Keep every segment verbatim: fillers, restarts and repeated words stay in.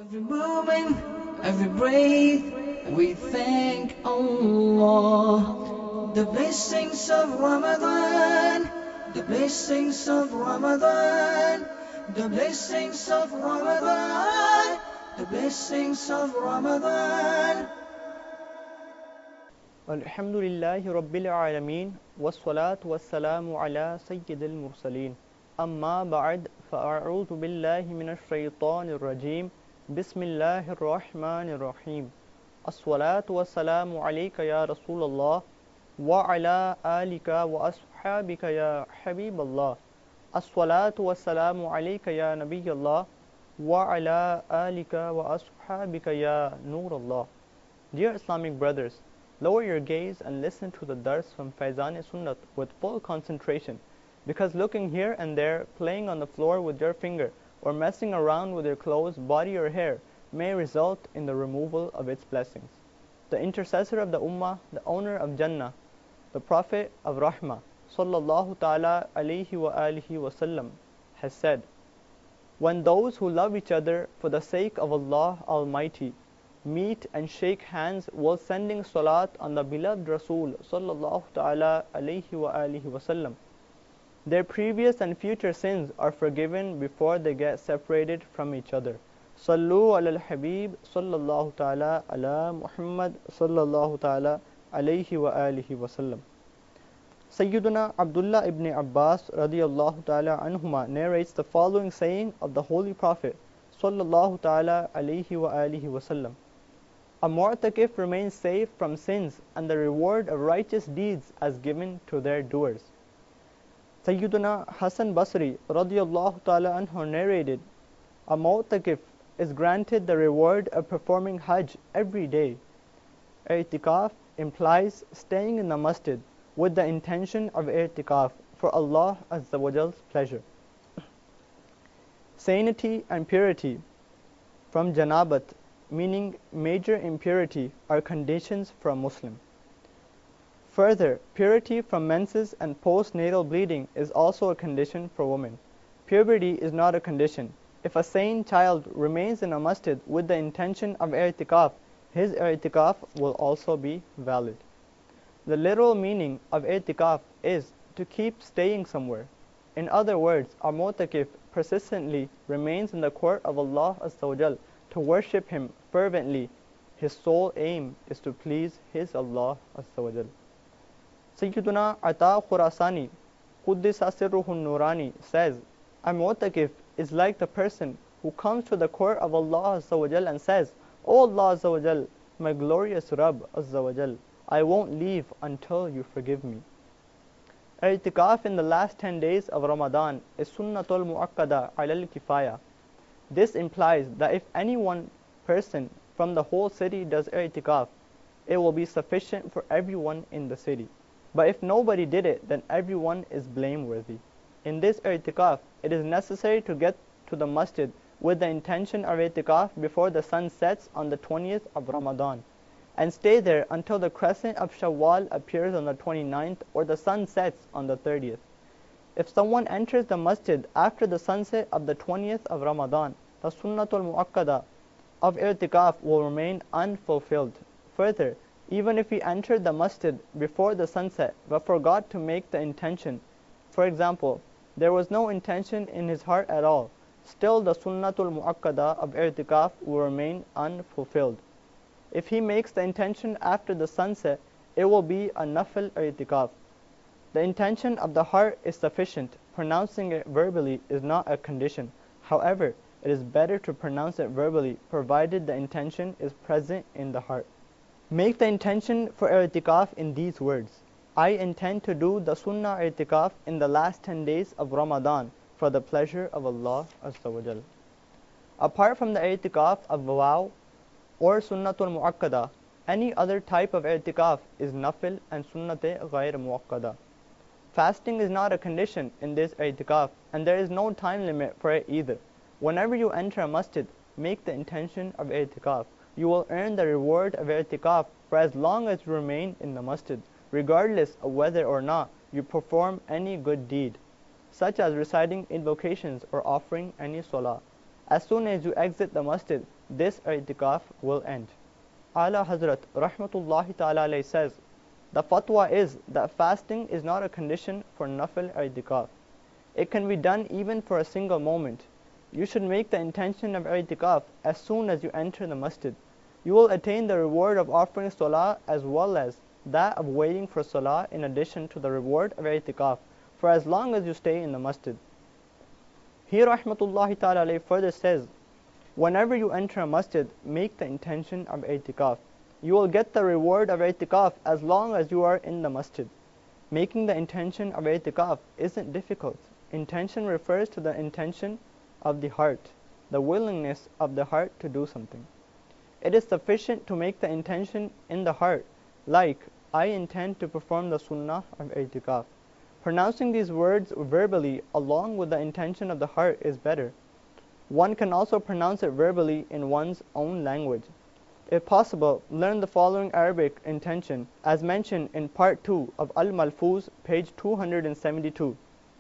Every moment, every breath, we thank Allah. The blessings of Ramadan, the blessings of Ramadan, the blessings of Ramadan, the blessings of Ramadan. الحمد لله رب العالمين والصلاة والسلام على سيد المرسلين أما بعد فأعوذ بالله من الشيطان الرجيم بسم الله الرحمن الرحيم الصلاة والسلام عليك يا رسول الله وعلى آلك وأصحابك يا حبيب الله الصلاة والسلام عليك يا نبي الله وعلى آلك وأصحابك يا نور الله. Dear Islamic brothers, lower your gaze and listen to the dars from Faizan-e-Sunnat with full concentration, because looking here and there, playing on the floor with your finger, or messing around with your clothes, body or hair, may result in the removal of its blessings. The intercessor of the Ummah, the owner of Jannah, the Prophet of Rahmah, sallallahu ta'ala alayhi wa alihi wa sallam, has said, when those who love each other for the sake of Allah Almighty meet and shake hands while sending salat on the beloved Rasul sallallahu ta'ala alayhi wa alihi wasallam, their previous and future sins are forgiven before they get separated from each other. Sallu ala al-Habib sallallahu ta'ala ala Muhammad sallallahu ta'ala alayhi wa alihi wasallam. Sayyiduna Abdullah ibn Abbas radiyallahu ta'ala anhuma narrates the following saying of the Holy Prophet sallallahu ta'ala alayhi wa alihi wasallam. A mu'takif remains safe from sins and the reward of righteous deeds as given to their doers. Sayyiduna Hasan Basri radiyallahu ta'ala anhu narrated, a mu'takif is granted the reward of performing Hajj every day. I'tikaf implies staying in the masjid with the intention of i'tikaf for Allah Azza wa Jal's pleasure. Sanity and purity from janabat, meaning major impurity, are conditions for a Muslim. Further, purity from menses and postnatal bleeding is also a condition for women. Puberty is not a condition. If a sane child remains in a masjid with the intention of i'tikaf, his i'tikaf will also be valid. The literal meaning of i'tikaf is to keep staying somewhere. In other words, a mu'takif persistently remains in the court of Allah Azza wa Jal to worship Him fervently. His sole aim is to please His Allah Azza wa Jal. Sayyiduna Ata Khurasani Quddisa Sirruhun Nurani says, a mu'takif is like the person who comes to the court of Allah Azza wa Jal and says, O Allah Azza wa Jal, my glorious Rabb Azza wa Jal, I won't leave until you forgive me. I'tikaf in the last ten days of Ramadan is sunnatul mu'akkada alal kifaya. This implies that if any one person from the whole city does i'tikaf, it will be sufficient for everyone in the city. But if nobody did it, then everyone is blameworthy. In this i'tikaf, it is necessary to get to the masjid with the intention of i'tikaf before the sun sets on the twentieth of Ramadan, and stay there until the crescent of Shawwal appears on the twenty-ninth or the sun sets on the thirtieth. If someone enters the masjid after the sunset of the twentieth of Ramadan, the sunnatul mu'akkada of i'tikaf will remain unfulfilled. Further, even if he entered the masjid before the sunset but forgot to make the intention, for example, there was no intention in his heart at all, still the sunnatul mu'akkada of i'tikaf will remain unfulfilled. If he makes the intention after the sunset, it will be a nafil i'tikaf. The intention of the heart is sufficient. Pronouncing it verbally is not a condition. However, it is better to pronounce it verbally, provided the intention is present in the heart. Make the intention for i'tikaf in these words. I intend to do the sunnah i'tikaf in the last ten days of Ramadan for the pleasure of Allah Azza wa Jal. Apart from the i'tikaf of vow or sunnatul mu'akkada, any other type of i'tikaf is nafil and sunnate ghair mu'akkada. Fasting is not a condition in this i'tikaf, and there is no time limit for it either. Whenever you enter a masjid, make the intention of i'tikaf. You will earn the reward of i'tikaf for as long as you remain in the masjid, regardless of whether or not you perform any good deed, such as reciting invocations or offering any salah. As soon as you exit the masjid, this i'tikaf will end. Ala Hazrat Rahmatullahi Ta'ala alayhi says, the fatwa is that fasting is not a condition for nafil i'tikaf. It can be done even for a single moment. You should make the intention of i'tikaf as soon as you enter the masjid. You will attain the reward of offering salah as well as that of waiting for salah in addition to the reward of i'tikaf for as long as you stay in the masjid. Here Rahmatullahi Ta'ala alayhi further says, whenever you enter a masjid, make the intention of i'tikaf. You will get the reward of i'tikaf as long as you are in the masjid. Making the intention of i'tikaf isn't difficult. Intention refers to the intention of the heart, the willingness of the heart to do something. It is sufficient to make the intention in the heart, like, I intend to perform the sunnah of i'tikaf. Pronouncing these words verbally along with the intention of the heart is better. One can also pronounce it verbally in one's own language. If possible, learn the following Arabic intention as mentioned in part two of Al-Malfuz, page two hundred seventy-two.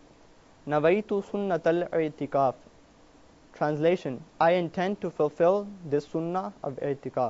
Nawaitu sunnatal i'tikaf. Translation: I intend to fulfill this sunnah of i'tikaf.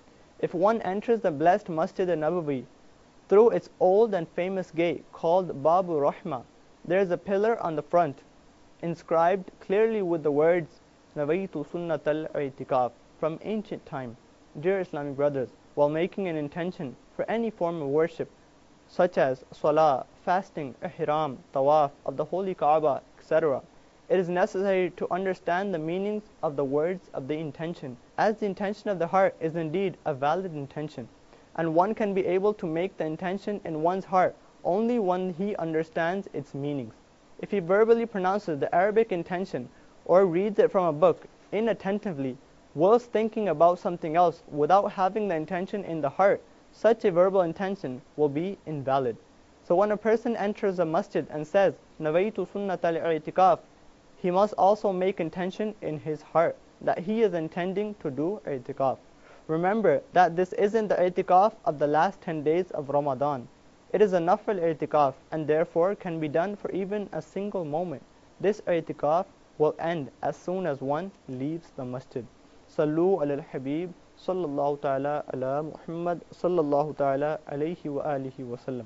If one enters the blessed Masjid al-Nabawi through its old and famous gate called Babu Rahma, there is a pillar on the front inscribed clearly with the words Nawaitu sunnatal i'tikaf from ancient time. Dear Islamic brothers, while making an intention for any form of worship such as salah, fasting, ihram, tawaf of the holy Kaaba, et cetera, it is necessary to understand the meanings of the words of the intention, as the intention of the heart is indeed a valid intention, and one can be able to make the intention in one's heart only when he understands its meanings. If he verbally pronounces the Arabic intention or reads it from a book inattentively whilst thinking about something else without having the intention in the heart, such a verbal intention will be invalid. So when a person enters a masjid and says, Nawaitu sunnatal i'tikaf, he must also make intention in his heart that he is intending to do i'tikaf. Remember that this isn't the i'tikaf of the last ten days of Ramadan. It is a nafil i'tikaf and therefore can be done for even a single moment. This i'tikaf will end as soon as one leaves the masjid. Sallu ala al-Habib sallallahu ta'ala ala Muhammad sallallahu ta'ala alayhi wa alihi wa sallam.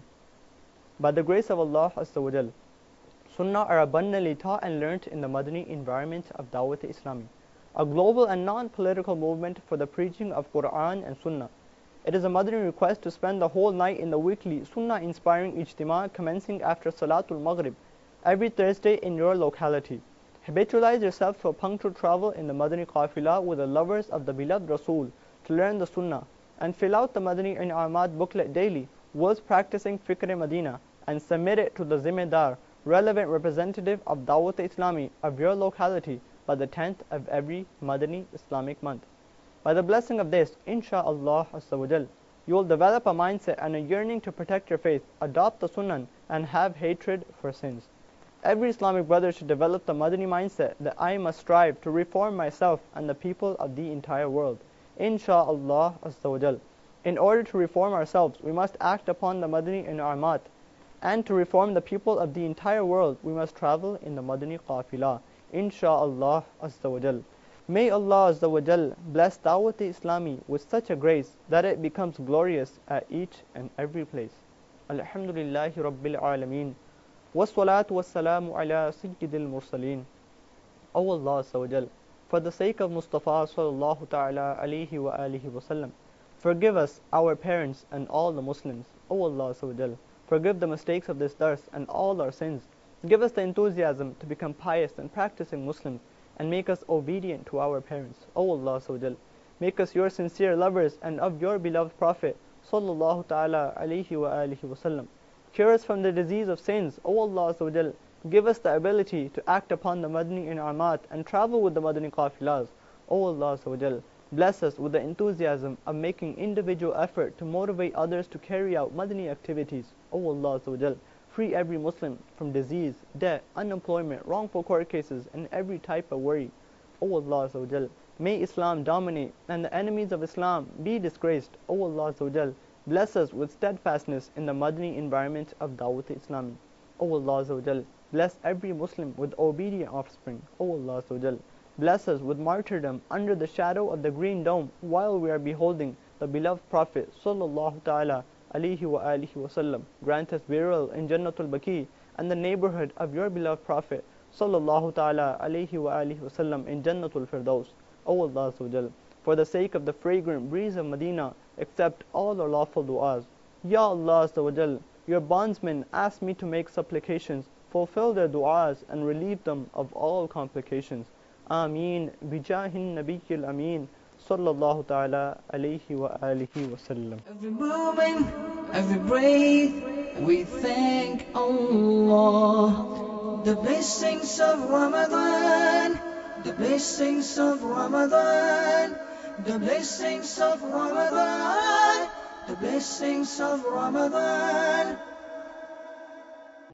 By the grace of Allah Azza wa Jal, Sunnah are abundantly taught and learnt in the Madani environment of Dawat Islami, a global and non-political movement for the preaching of Quran and Sunnah. It is a Madani request to spend the whole night in the weekly Sunnah-inspiring Ijtima commencing after Salatul Maghrib every Thursday in your locality. Habitualize yourself to a punctual travel in the Madani Qafila with the lovers of the beloved Rasul to learn the Sunnah, and fill out the Madani In'amat booklet daily whilst practicing Fikr Madina and submit it to the Zimmedar, relevant representative of Dawat Islami of your locality by the tenth of every Madani Islamic month. By the blessing of this, insha'Allah Azza wa Jal, you will develop a mindset and a yearning to protect your faith, adopt the Sunnah, and have hatred for sins. Every Islamic brother should develop the Madani mindset that I must strive to reform myself and the people of the entire world. Insha'Allah Azza wa Jal. In order to reform ourselves, we must act upon the Madani In'amat. And to reform the people of the entire world, we must travel in the Madani Qafila. Insha'Allah Azza wa Jal. May Allah Azza wa Jal bless Dawat Islami with such a grace that it becomes glorious at each and every place. Alhamdulillahi Rabbil Alameen. Wassalatu wassalamu ala Sayyidil Mursaleen. O Allah Azza wa Jal, for the sake of Mustafa sallallahu ta'ala alayhi wa alihi wa sallam, forgive us, our parents, and all the Muslims. O Allah Azza wa Jal, forgive the mistakes of this dars and all our sins. Give us the enthusiasm to become pious and practicing Muslims, and make us obedient to our parents. O Allah Azza wa Jal, make us your sincere lovers and of your beloved Prophet sallallahu ta'ala alayhi wa alihi wa sallam. Cure us from the disease of sins. O Allah Azza wa Jal, give us the ability to act upon the Madani In'amat and travel with the Madani Qafilas. O Allah Azza wa Jal, bless us with the enthusiasm of making individual effort to motivate others to carry out Madani activities. O Allah Azza wa Jal, free every Muslim from disease, debt, unemployment, wrongful court cases, and every type of worry. O Allah Azza wa Jal, may Islam dominate and the enemies of Islam be disgraced. O Allah Azza wa Jal, bless us with steadfastness in the Madani environment of Dawat Islami. O Allah Azza wa Jal, bless every Muslim with obedient offspring. O Allah Azza wa Jal, Bless us with martyrdom under the shadow of the green dome while we are beholding the beloved Prophet sallallahu ta'ala alayhi wa alihi wa sallam. Grant us burial in Jannatul Baqi and the neighborhood of your beloved Prophet sallallahu ta'ala alayhi wa alihi wa sallam in Jannatul Firdaus. O Allah Azza wa Jal, for the sake of the fragrant breeze of Medina, accept all our lawful du'as. Ya Allah Azza wa Jal, your bondsmen ask me to make supplications, fulfill their du'as and relieve them of all complications. Ameen bijahin nabiyyil ameen sallallahu ta'ala alayhi wa alihi wa sallam. Every moment, every breath, we thank Allah. The blessings of Ramadan, the blessings of Ramadan, the blessings of Ramadan, the blessings of Ramadan.